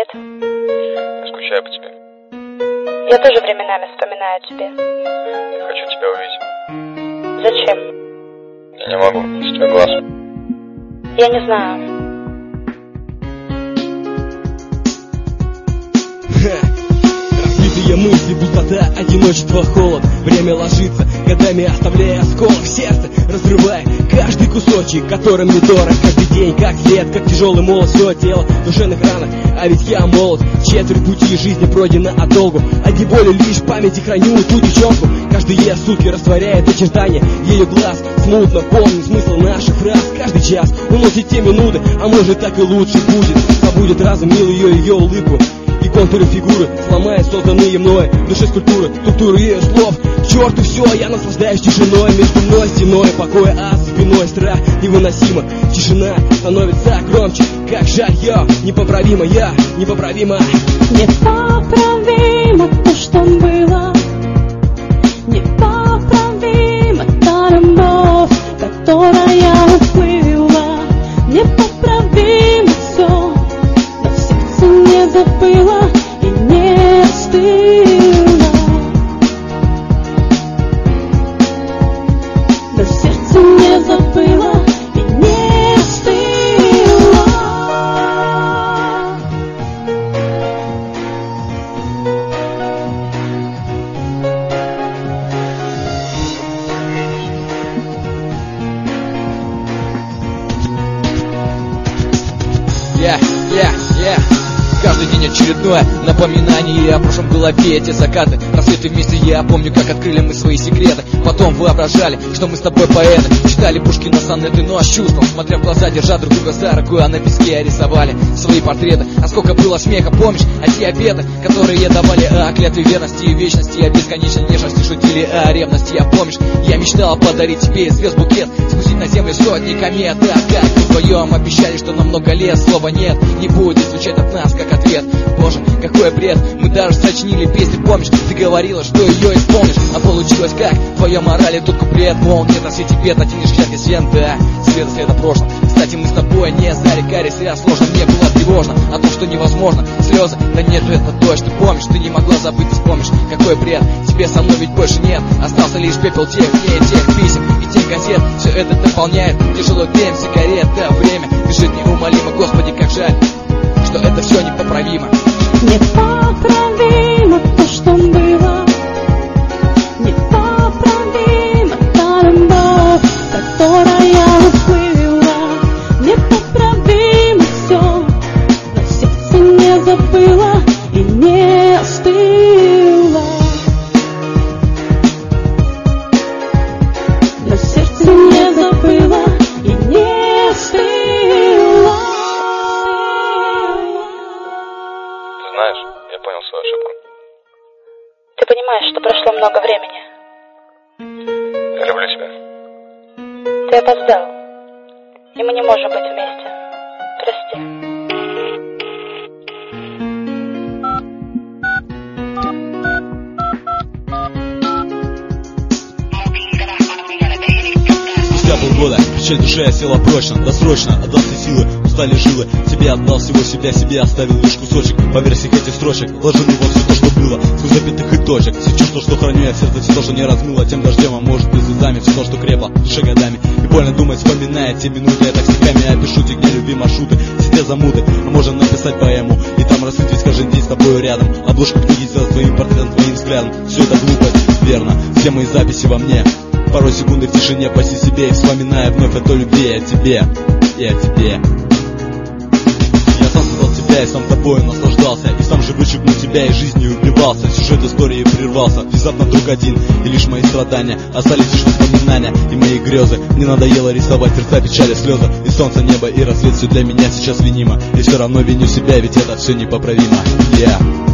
Скучаю по тебе. Я тоже временами вспоминаю о тебе. Хочу тебя увидеть. Зачем? Я не могу, с твоих глаз. Я не знаю. Разбитые мысли, пустота, одиночество, холод. Время ложится, годами оставляя осколок в сердце, разрывая каждый кусочек, которым не дорог. Каждый день, как след, как тяжелый молот, все тело в душевных ранах. А ведь я молод, четверть пути жизни пройдена отдолгу. Одни боли лишь в памяти храню ту девчонку. Каждые сутки растворяет очертания ее глаз. Смутно помню смысл наших фраз. Каждый час уносит те минуты, а может так и лучше будет. Забудет разум мил ее улыбку и контуры фигуры, сломает созданные мной в душе скульптуры, структуру ее слов. К черту все, я наслаждаюсь тишиной. Между мной стеной покоя, а спиной страх невыносимо. Тишина становится громче, как жаль я, непоправимо я, непоправимо. Непоправимо то, что было. Непоправимо та любовь, которая уплыла. Непоправимо все, но сердце не забыло и не остыло. Но сердце не забыло и не остыло. Каждый день очередное напоминание о прошлом голове, эти закаты, рассветы вместе. Я помню, как открыли мы свои секреты. Потом воображали, что мы с тобой поэты. Читали Пушкина сонеты, но с чувством, смотря в глаза, держа друг друга за руку, а на песке рисовали свои портреты. А сколько было смеха, помнишь, а те обеты, которые давали о клятве верности и вечности, о бесконечной нежности, шутили о ревности. Я помнишь, я мечтал подарить тебе из звезд букет, спустить на землю сотни комет. Да, как мы вдвоем обещали, что на много лет слова нет не будет звучать от нас, как ответ. Боже, какой бред, мы даже сочинили песню, помнишь? Ты говорила, что ее исполнишь, а получилось как? В твоем морали тут куплет, мол, нет на свете бед, один лишь яркий свет, да, света прошлом. Кстати, мы с тобой не зарекались, зря сложно, мне было тревожно о том, что невозможно. Слезы, да нет, это дождь, ты помнишь, ты не могла забыть, ты вспомнишь, какой бред. Тебе со мной ведь больше нет, остался лишь пепел тех дней, тех писем и тех газет. Все это дополняет тяжелый дым сигарет, да, время бежит неумолимо, Господи, как жаль, что это все непоправимо. Непоправимо то, что было. Непоправимо та любовь, которая уплыла. Непоправимо все, но сердце не забыло и не остыло. Но сердце не забыло и не остыло. Знаешь, я понял свою ошибку. Ты понимаешь, что прошло много времени. Я люблю тебя. Ты опоздал, и мы не можем быть вместе. Прости. Спустя полгода печаль душе осела прочно, досрочно отдал все силы, устали жилы. Тебе отдал всего себя, себе оставил лишь кусочек. По версии этих строчек вложены во все то, что было, сквозь запятых и точек. Все чувства, что храню я в сердце, все то, что не размыло тем дождем, а может и слезами. Все то, что крепло в душе годами. И больно думать, вспоминая те минуты. Я так стихами опишу те, где любви маршруты, все те замуты. А можем написать поэму и там раскрыть весь каждый день с тобой рядом. Обложку книги сделать твоим портретом, твоим взглядом. Все это глупость, верно, все мои записи во мне. Порой секунды в тишине паси себе и вспоминая вновь о той любви, о тебе и о тебе. Я сам создал тебя и сам тобой наслаждался, и сам же вычеркнул тебя из жизни и убивался. Сюжет истории прервался, внезапно вдруг один, и лишь мои страдания остались лишь воспоминания и мои грезы. Мне надоело рисовать сердца, печали, слезы, и солнце, небо и рассвет. Все для меня сейчас винимо, и все равно виню себя, ведь это все непоправимо.